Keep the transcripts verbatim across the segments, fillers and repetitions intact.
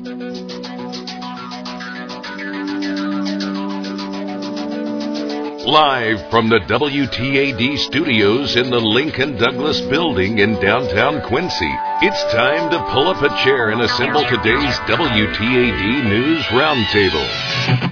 Live from the W T A D studios in the Lincoln Douglas building in downtown Quincy, it's time to pull up a chair and assemble today's W T A D News Roundtable.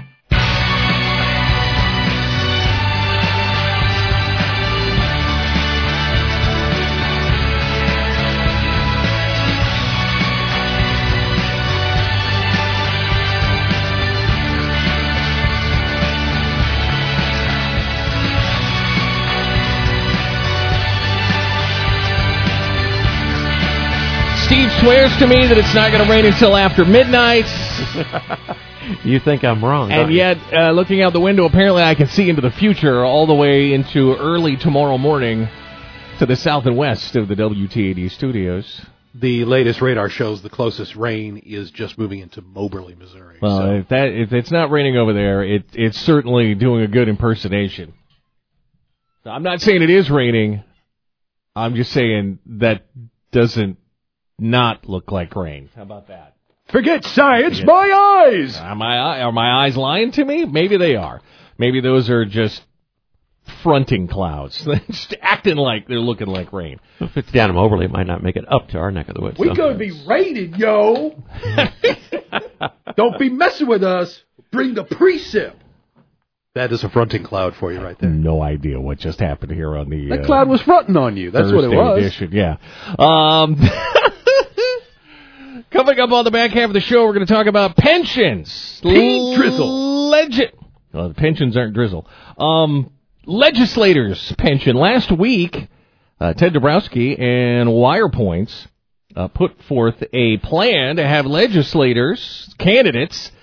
Steve swears to me that it's not going to rain until after midnight. You think I'm wrong, don't And you? yet, uh, looking out the window, apparently I can see into the future all the way into early tomorrow morning to the south and west of the W T A D studios. The latest radar shows the closest rain is just moving into Moberly, Missouri. Well, so. if that if it's not raining over there, it it's certainly doing a good impersonation. I'm not saying it is raining. I'm just saying that doesn't not look like rain. How about that? Forget science, Forget. my eyes! Are my, are my eyes lying to me? Maybe they are. Maybe those are just fronting clouds. Just acting like they're looking like rain. If it's down in Moberly, it might not make it up to our neck of the woods. We so. gonna be raided, yo! Don't be messing with us. Bring the precip. That is a fronting cloud for you right there. No idea what just happened here on the That uh, cloud was fronting on you. That's Thursday what it was. edition. Yeah. Um, coming up on the back half of the show, we're going to talk about pensions. Paint drizzle. Legend. Well, the pensions aren't drizzle. Um, legislators' pension. Last week, uh, Ted Dabrowski and WirePoints uh, put forth a plan to have legislators, candidates,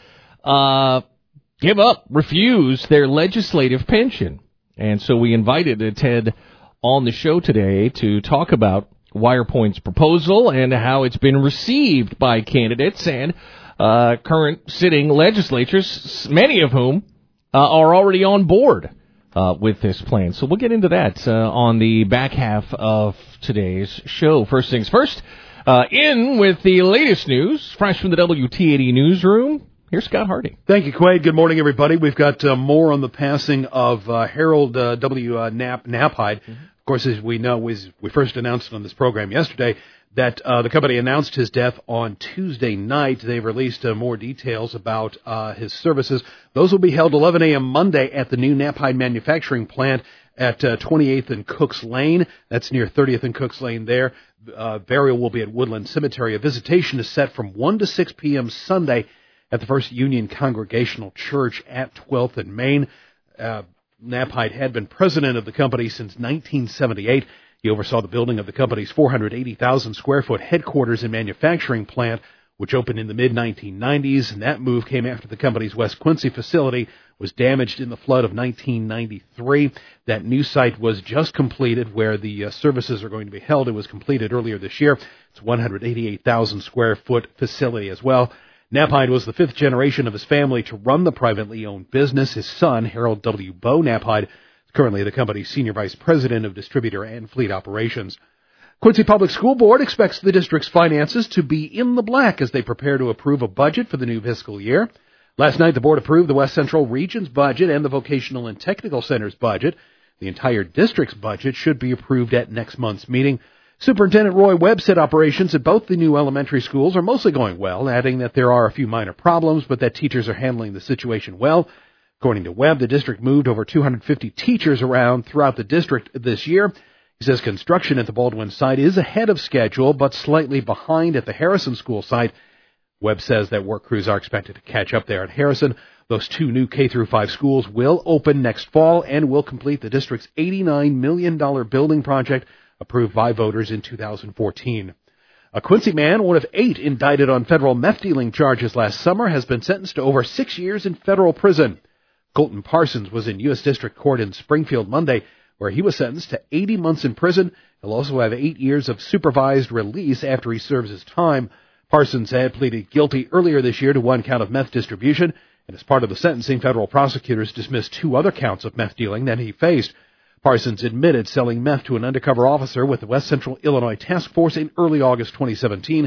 uh, give up, refuse their legislative pension. And so we invited uh, Ted on the show today to talk about WirePoint's proposal and how it's been received by candidates and uh, current sitting legislatures, many of whom uh, are already on board uh, with this plan. So we'll get into that uh, on the back half of today's show. First things first, uh, in with the latest news, fresh from the W T A D newsroom. Here's Scott Hardy. Thank you, Quaid. Good morning, everybody. We've got uh, more on the passing of uh, Harold uh, W. Uh, Knapp, Knapheide. Mm-hmm. Of course, as we know, we, we first announced on this program yesterday that uh, the company announced his death on Tuesday night. They've released uh, more details about uh, his services. Those will be held eleven a.m. Monday at the new Knapheide manufacturing plant at uh, twenty-eighth and Cooks Lane. That's near thirtieth and Cooks Lane there. Uh, burial will be at Woodland Cemetery. A visitation is set from one to six p.m. Sunday at the First Union Congregational Church at twelfth and Main. Uh, Knapheide had been president of the company since nineteen seventy-eight. He oversaw the building of the company's four hundred eighty thousand square foot headquarters and manufacturing plant, which opened in the mid nineteen nineties, and that move came after the company's West Quincy facility was damaged in the flood of nineteen ninety-three. That new site was just completed where the uh, services are going to be held. It was completed earlier this year. It's a one hundred eighty-eight thousand square foot facility as well. Knapheide was the fifth generation of his family to run the privately owned business. His son, Harold W. Bo Knapheide, is currently the company's senior vice president of distributor and fleet operations. Quincy Public School Board expects the district's finances to be in the black as they prepare to approve a budget for the new fiscal year. Last night, the board approved the West Central Region's budget and the Vocational and Technical Center's budget. The entire district's budget should be approved at next month's meeting. Superintendent Roy Webb said operations at both the new elementary schools are mostly going well, adding that there are a few minor problems, but that teachers are handling the situation well. According to Webb, the district moved over two hundred fifty teachers around throughout the district this year. He says construction at the Baldwin site is ahead of schedule, but slightly behind at the Harrison School site. Webb says that work crews are expected to catch up there at Harrison. Those two new K through five schools will open next fall and will complete the district's eighty-nine million dollars building project approved by voters in two thousand fourteen. A Quincy man, one of eight indicted on federal meth dealing charges last summer, has been sentenced to over six years in federal prison. Colton Parsons was in U S District Court in Springfield Monday, where he was sentenced to eighty months in prison. He'll also have eight years of supervised release after he serves his time. Parsons had pleaded guilty earlier this year to one count of meth distribution, and as part of the sentencing, federal prosecutors dismissed two other counts of meth dealing that he faced. Parsons admitted selling meth to an undercover officer with the West Central Illinois Task Force in early August twenty seventeen.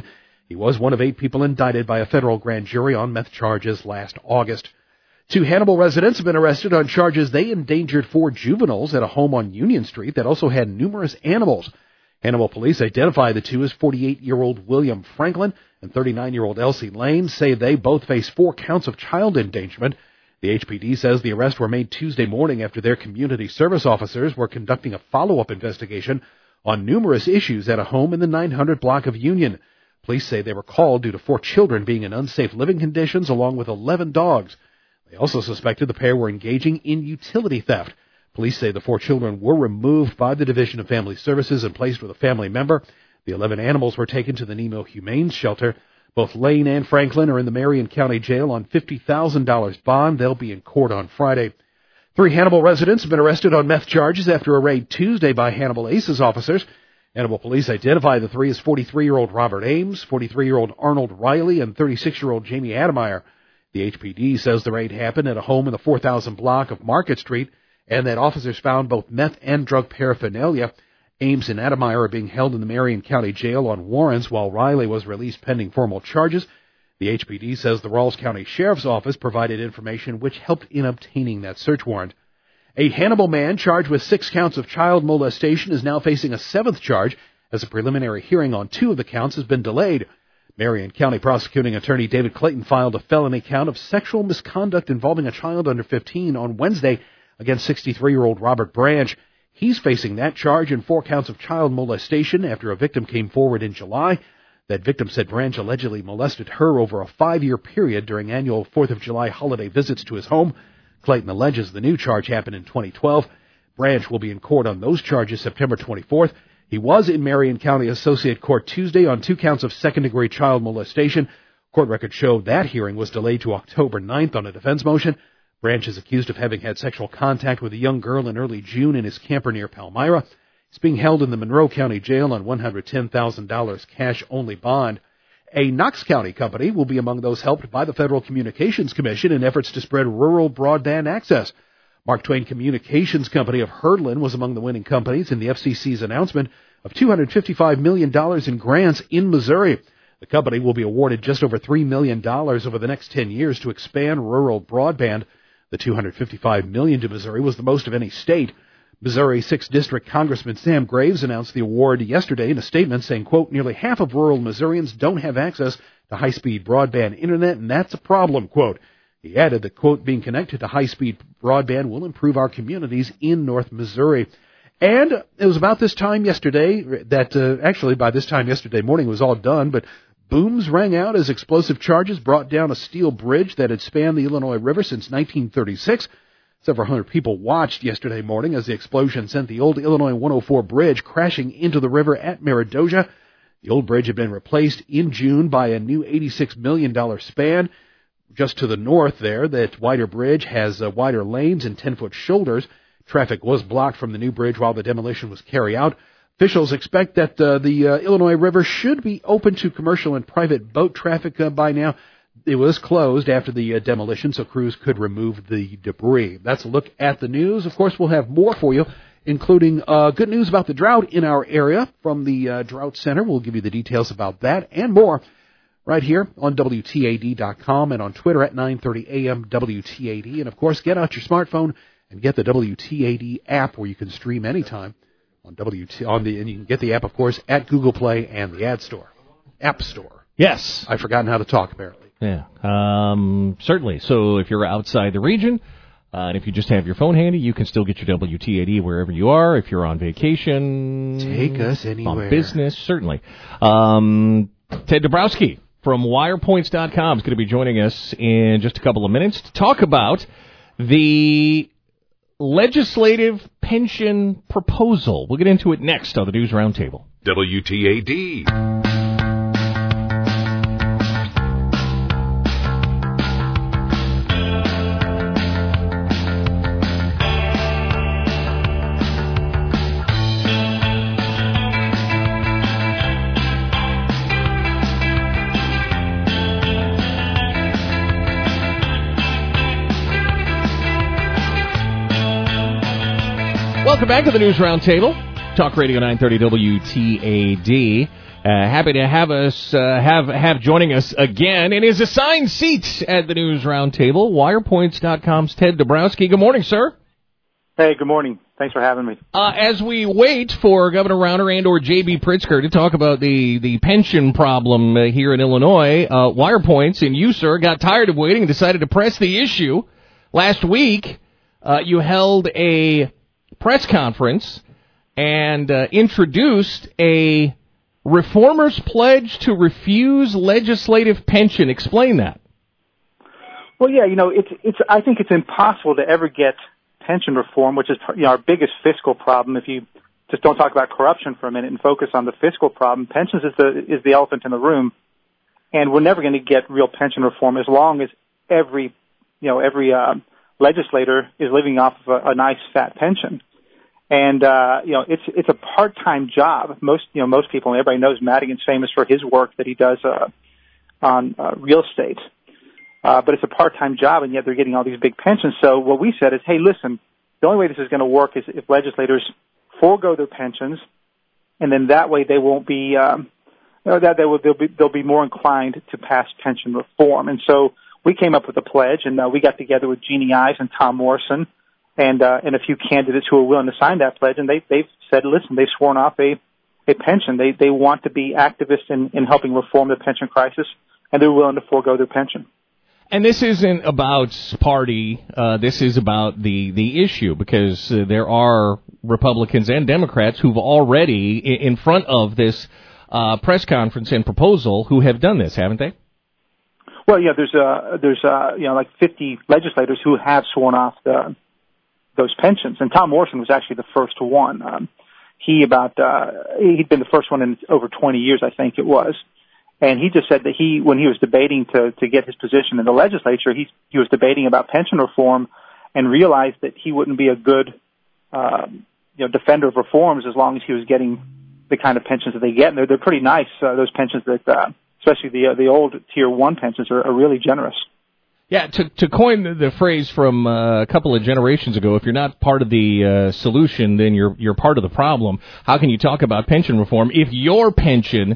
He was one of eight people indicted by a federal grand jury on meth charges last August. Two Hannibal residents have been arrested on charges they endangered four juveniles at a home on Union Street that also had numerous animals. Hannibal police identify the two as forty-eight-year-old William Franklin and thirty-nine-year-old Elsie Lane, say they both face four counts of child endangerment. The H P D says the arrests were made Tuesday morning after their community service officers were conducting a follow-up investigation on numerous issues at a home in the nine hundred block of Union. Police say they were called due to four children being in unsafe living conditions along with eleven dogs. They also suspected the pair were engaging in utility theft. Police say the four children were removed by the Division of Family Services and placed with a family member. The eleven animals were taken to the Nemo Humane Shelter. Both Lane and Franklin are in the Marion County Jail on fifty thousand dollars bond. They'll be in court on Friday. Three Hannibal residents have been arrested on meth charges after a raid Tuesday by Hannibal ACES officers. Hannibal police identify the three as forty-three-year-old Robert Ames, forty-three-year-old Arnold Riley, and thirty-six-year-old Jamie Ademeyer. The H P D says the raid happened at a home in the four thousand block of Market Street and that officers found both meth and drug paraphernalia. Ames and Ademeyer are being held in the Marion County Jail on warrants while Riley was released pending formal charges. The H P D says the Rawls County Sheriff's Office provided information which helped in obtaining that search warrant. A Hannibal man charged with six counts of child molestation is now facing a seventh charge as a preliminary hearing on two of the counts has been delayed. Marion County Prosecuting Attorney David Clayton filed a felony count of sexual misconduct involving a child under fifteen on Wednesday against sixty-three-year-old Robert Branch. He's facing that charge and four counts of child molestation after a victim came forward in July. That victim said Branch allegedly molested her over a five-year period during annual fourth of July holiday visits to his home. Clayton alleges the new charge happened in twenty twelve. Branch will be in court on those charges September twenty-fourth. He was in Marion County Associate Court Tuesday on two counts of second-degree child molestation. Court records show that hearing was delayed to October ninth on a defense motion. Branch is accused of having had sexual contact with a young girl in early June in his camper near Palmyra. He's being held in the Monroe County Jail on one hundred ten thousand dollars cash-only bond. A Knox County company will be among those helped by the Federal Communications Commission in efforts to spread rural broadband access. Mark Twain Communications Company of Herdlin was among the winning companies in the F C C's announcement of two hundred fifty-five million dollars in grants in Missouri. The company will be awarded just over three million dollars over the next ten years to expand rural broadband. The two hundred fifty-five million dollars to Missouri was the most of any state. Missouri sixth District Congressman Sam Graves announced the award yesterday in a statement saying, quote, nearly half of rural Missourians don't have access to high-speed broadband internet, and that's a problem, quote. He added that, quote, being connected to high-speed broadband will improve our communities in North Missouri. And it was about this time yesterday that, uh, actually by this time yesterday morning it was all done, but booms rang out as explosive charges brought down a steel bridge that had spanned the Illinois River since nineteen thirty-six. Several hundred people watched yesterday morning as the explosion sent the old Illinois one oh four bridge crashing into the river at Meridosia. The old bridge had been replaced in June by a new eighty-six million dollars span. Just to the north there, that wider bridge has uh, wider lanes and ten-foot shoulders. Traffic was blocked from the new bridge while the demolition was carried out. Officials expect that uh, the uh, Illinois River should be open to commercial and private boat traffic uh, by now. It was closed after the uh, demolition, so crews could remove the debris. That's a look at the news. Of course, we'll have more for you, including uh, good news about the drought in our area from the uh, Drought Center. We'll give you the details about that and more right here on W T A D dot com and on Twitter at nine thirty a.m. W T A D. And, of course, get out your smartphone and get the W T A D app where you can stream anytime on W T on the and you can get the app, of course, at Google Play and the Ad Store, App Store. Yes, I've forgotten how to talk apparently. Yeah, um, certainly. So if you're outside the region, uh, and if you just have your phone handy, you can still get your W T A D wherever you are. If you're on vacation, take us anywhere. On business, certainly. Um, Ted Dabrowski from wire points dot com is going to be joining us in just a couple of minutes to talk about the legislative pension proposal. We'll get into it next on the News Roundtable. W T A D. Welcome back to the News Roundtable. Talk Radio nine thirty W T A D. Uh, happy to have us uh, have have joining us again in his assigned seat at the News Roundtable. Wirepoints dot com's Ted Dabrowski. Good morning, sir. Hey, good morning. Thanks for having me. Uh, as we wait for Governor Rauner and or J B. Pritzker to talk about the, the pension problem uh, here in Illinois, uh, Wirepoints and you, sir, got tired of waiting and decided to press the issue. Last week, uh, you held a press conference and uh, introduced a reformer's pledge to refuse legislative pension. Explain that. Well, yeah, you know, it's it's. I think it's impossible to ever get pension reform, which is, you know, our biggest fiscal problem. If you just don't talk about corruption for a minute and focus on the fiscal problem, pensions is the is the elephant in the room, and we're never going to get real pension reform as long as every, you know, every uh, legislator is living off of a, a nice fat pension. And, uh, you know, it's, it's a part-time job. Most, you know, most people, and everybody knows Madigan's famous for his work that he does, uh, on, uh, real estate. Uh, but it's a part-time job, and yet they're getting all these big pensions. So what we said is, hey, listen, the only way this is going to work is if legislators forego their pensions, and then that way they won't be, um, you know, that they will, they'll be, they'll be more inclined to pass pension reform. And so we came up with a pledge, and, uh, we got together with Jeannie Ives and Tom Morrison, and uh, and a few candidates who are willing to sign that pledge, and they they've said, listen, they've sworn off a a pension. They they want to be activists in, in helping reform the pension crisis, and they're willing to forego their pension. And this isn't about party. Uh, this is about the the issue, because uh, there are Republicans and Democrats who've already in front of this uh, press conference and proposal who have done this, haven't they? Well, yeah, there's uh there's uh you know like fifty legislators who have sworn off the those pensions, and Tom Morrison was actually the first one. Um, he about uh, he'd been the first one in over twenty years, I think it was, and he just said that he, when he was debating to to get his position in the legislature, he he was debating about pension reform, and realized that he wouldn't be a good uh, you know defender of reforms as long as he was getting the kind of pensions that they get, and they're they're pretty nice. Uh, those pensions that, uh, especially the uh, the old tier one pensions, are, are really generous. Yeah, to to coin the, the phrase from uh, a couple of generations ago, if you're not part of the uh, solution, then you're you're part of the problem. How can you talk about pension reform if your pension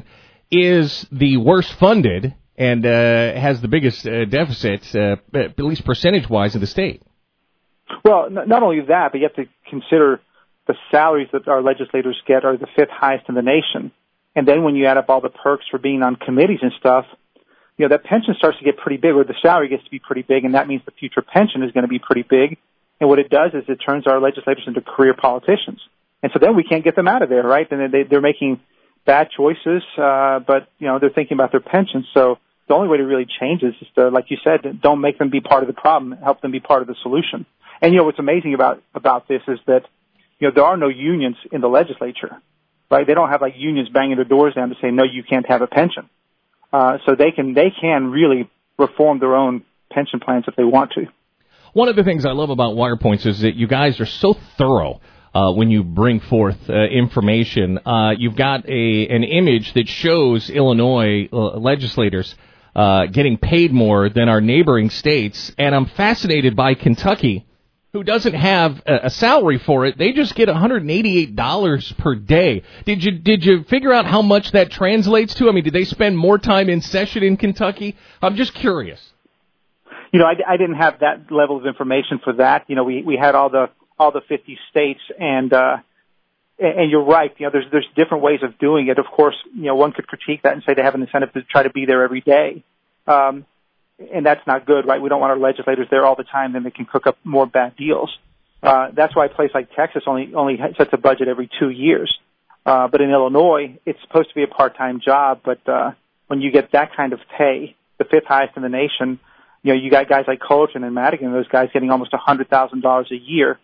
is the worst funded and uh, has the biggest uh, deficit, uh, at least percentage-wise, in the state? Well, n- not only that, but you have to consider the salaries that our legislators get are the fifth highest in the nation. And then when you add up all the perks for being on committees and stuff, you know, that pension starts to get pretty big, or the salary gets to be pretty big, and that means the future pension is going to be pretty big. And what it does is it turns our legislators into career politicians. And so then we can't get them out of there, right? And they, they're making bad choices, uh, but, you know, they're thinking about their pensions. So the only way to really change this is to, like you said, don't make them be part of the problem, help them be part of the solution. And, you know, what's amazing about, about this is that, you know, there are no unions in the legislature, right? They don't have, like, unions banging their doors down to say, no, you can't have a pension. Uh, so they can they can really reform their own pension plans if they want to. One of the things I love about Wirepoints is that you guys are so thorough uh, when you bring forth uh, information. Uh, you've got a an image that shows Illinois uh, legislators uh, getting paid more than our neighboring states, and I'm fascinated by Kentucky, who doesn't have a, a salary for it. They just get one hundred eighty-eight dollars per day. Did you did you figure out how much that translates to? I mean, did they spend more time in session in Kentucky? I'm just curious. You know, I, I didn't have that level of information for that. You know, we, we had all the all the fifty states, and uh, and you're right. You know, there's there's different ways of doing it. Of course, you know, one could critique that and say they have an incentive to try to be there every day. Um, And that's not good, right? We don't want our legislators there all the time, then they can cook up more bad deals. Uh, that's why a place like Texas only only sets a budget every two years. Uh, but in Illinois, it's supposed to be a part-time job, but uh, when you get that kind of pay, the fifth highest in the nation, you know, you got guys like Colton and Madigan, those guys getting almost one hundred thousand dollars a year,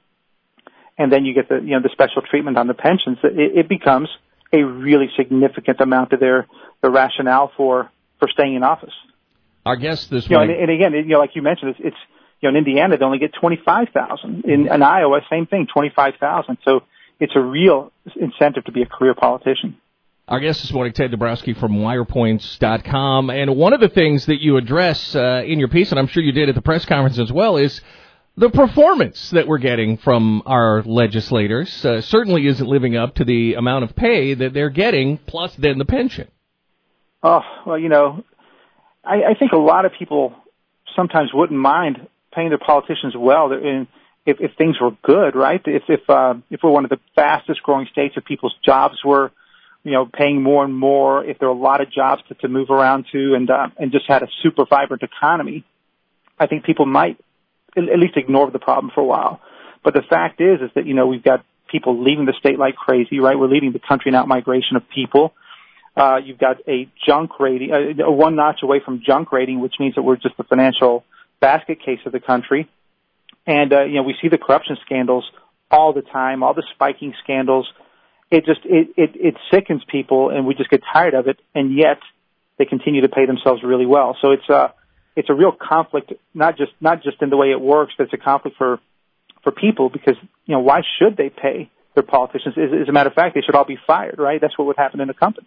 and then you get the, you know, the special treatment on the pensions. It, it becomes a really significant amount of their, their rationale for, for staying in office. Our guest this you know, week. And, and again, you know, like you mentioned, it's, it's you know, in Indiana they only get twenty-five thousand. In, in Iowa, same thing, twenty-five thousand. So it's a real incentive to be a career politician. Our guest this morning, Ted Dabrowski from Wirepoints dot com, and one of the things that you address uh, in your piece, and I'm sure you did at the press conference as well, is the performance that we're getting from our legislators uh, certainly isn't living up to the amount of pay that they're getting, plus then the pension. Oh, well, you know, I, I think a lot of people sometimes wouldn't mind paying their politicians well if, if things were good, right? If if uh, if we're one of the fastest growing states, if people's jobs were, you know, paying more and more, if there were a lot of jobs to, to move around to, and uh, and just had a super vibrant economy, I think people might at least ignore the problem for a while. But the fact is, is that, you know, we've got people leaving the state like crazy, right? We're leading the country in out-migration of people. Uh, you've got a junk rating, uh, one notch away from junk rating, which means that we're just the financial basket case of the country. And, uh, you know, we see the corruption scandals all the time, all the spiking scandals. It just, it, it, it sickens people, and we just get tired of it, and yet they continue to pay themselves really well. So it's, uh, it's a real conflict, not just not just in the way it works, but it's a conflict for for people because, you know, why should they pay their politicians? As, as a matter of fact, they should all be fired, right? That's what would happen in a company.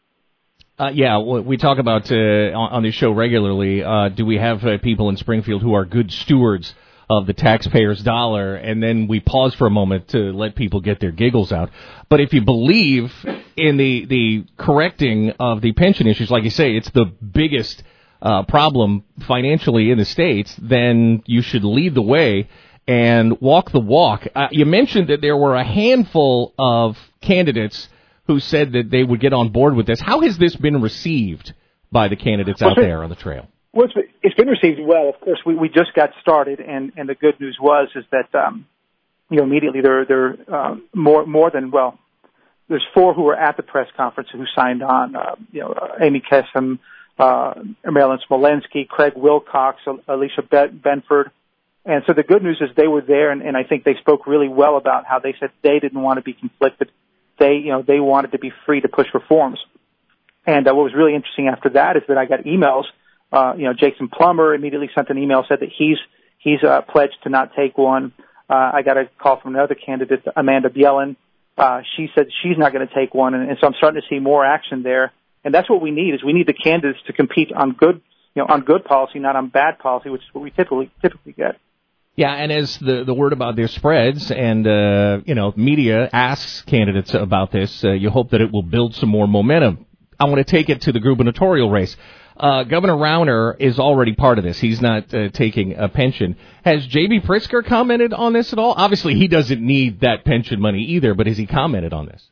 Uh, yeah, we talk about uh, on, on this show regularly. Uh, do we have uh, people in Springfield who are good stewards of the taxpayer's dollar? And then we pause for a moment to let people get their giggles out. But if you believe in the the correcting of the pension issues, like you say, it's the biggest Uh, problem financially in the states, then you should lead the way and walk the walk. Uh, you mentioned that there were a handful of candidates who said that they would get on board with this. How has this been received by the candidates out there on the trail? Well, it's, it's been received well. Of course, we, we just got started, and, and the good news was is that um, you know immediately there there um, more more than well, there's four who were at the press conference who signed on. Uh, you know, uh, Amy Kessom, Uh, Marilyn Smolensky, Craig Wilcox, Alicia Benford. And so the good news is they were there, and, and I think they spoke really well about how they said they didn't want to be conflicted. They, you know, they wanted to be free to push reforms. And uh, what was really interesting after that is that I got emails. Uh, you know, Jason Plummer immediately sent an email, said that he's he's uh, pledged to not take one. Uh, I got a call from another candidate, Amanda Bielen. Uh, she said she's not going to take one, and, and so I'm starting to see more action there. And that's what we need, is we need the candidates to compete on good, you know, on good policy, not on bad policy, which is what we typically typically get. Yeah, and as the the word about this spreads, and uh, you know, media asks candidates about this, uh, you hope that it will build some more momentum. I want to take it to the gubernatorial race. Uh, Governor Rauner is already part of this. He's not uh, taking a pension. Has J B Pritzker commented on this at all? Obviously, he doesn't need that pension money either, but has he commented on this?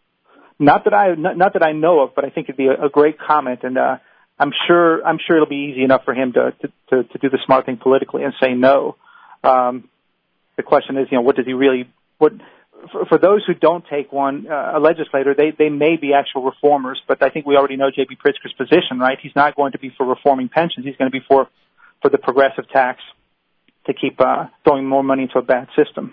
Not that I, not, not that I know of, but I think it'd be a, a great comment, and uh, I'm sure, I'm sure it'll be easy enough for him to, to, to, to do the smart thing politically and say no. Um, the question is, you know, what does he really? What for, for those who don't take one, uh, a legislator, they they may be actual reformers, but I think we already know J B Pritzker's position, right? He's not going to be for reforming pensions. He's going to be for for the progressive tax to keep uh, throwing more money into a bad system.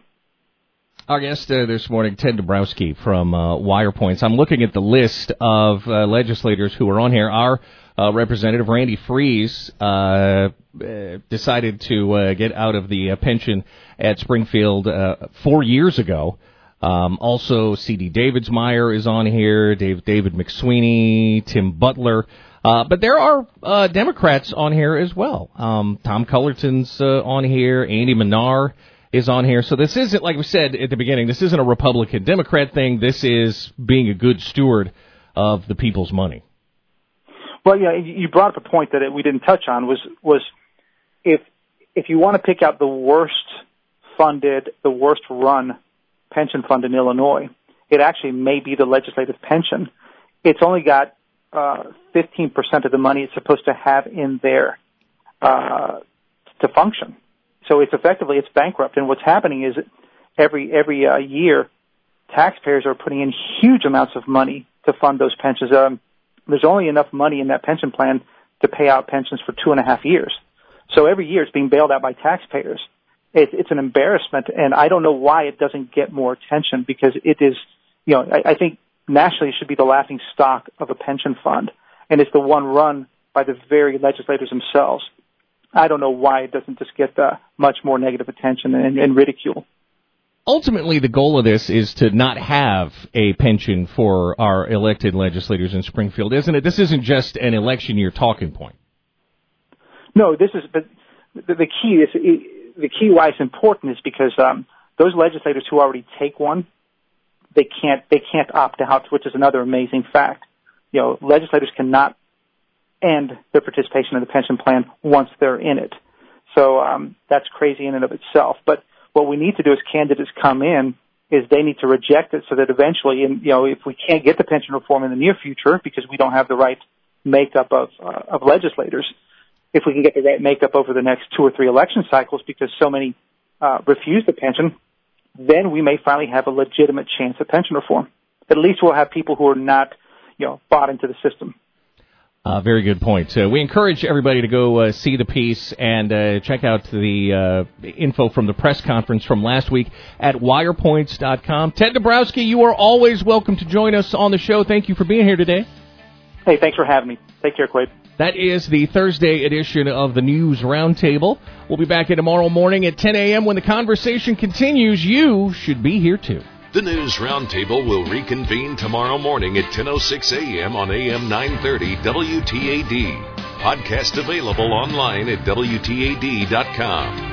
Our guest uh, this morning, Ted Dabrowski from uh, WirePoints. I'm looking at the list of uh, legislators who are on here. Our uh, representative, Randy Freese, uh, uh, decided to uh, get out of the uh, pension at Springfield uh, four years ago. Um, also, C D Davidsmeyer is on here, Dave, David McSweeney, Tim Butler. Uh, but there are uh, Democrats on here as well. Um, Tom Cullerton's uh, on here, Andy Minar is on here. So this isn't, like we said at the beginning, this isn't a Republican-Democrat thing. This is being a good steward of the people's money. Well, yeah, you brought up a point that we didn't touch on, was was if if you want to pick out the worst funded, the worst run pension fund in Illinois, it actually may be the legislative pension. It's only got uh, fifteen percent of the money it's supposed to have in there uh, to function. So it's effectively, it's bankrupt. And what's happening is every every uh, year, taxpayers are putting in huge amounts of money to fund those pensions. Um, there's only enough money in that pension plan to pay out pensions for two and a half years. So every year it's being bailed out by taxpayers. It, it's an embarrassment, and I don't know why it doesn't get more attention, because it is, you know, I, I think nationally it should be the laughing stock of a pension fund, and it's the one run by the very legislators themselves. I don't know why it doesn't just get uh, much more negative attention and, and ridicule. Ultimately, the goal of this is to not have a pension for our elected legislators in Springfield, isn't it? This isn't just an election year talking point. No, this is, but the, the key is, the key why it's important is because um, those legislators who already take one, they can't they can't opt out, which is another amazing fact. You know, legislators cannot end their participation in the pension plan once they're in it. So um, that's crazy in and of itself. But what we need to do as candidates come in is they need to reject it so that eventually, and, you know, if we can't get the pension reform in the near future because we don't have the right makeup of uh, of legislators, if we can get the right makeup over the next two or three election cycles because so many uh, refuse the pension, then we may finally have a legitimate chance at pension reform. At least we'll have people who are not, you know, bought into the system. Uh, very good point. Uh, we encourage everybody to go uh, see the piece and uh, check out the uh, info from the press conference from last week at wirepoints dot com. Ted Dabrowski, you are always welcome to join us on the show. Thank you for being here today. Hey, thanks for having me. Take care, Quade. That is the Thursday edition of the News Roundtable. We'll be back in tomorrow morning at ten a.m. when the conversation continues. You should be here, too. The News Roundtable will reconvene tomorrow morning at ten oh six a.m. on A M nine thirty W T A D. Podcast available online at W T A D dot com.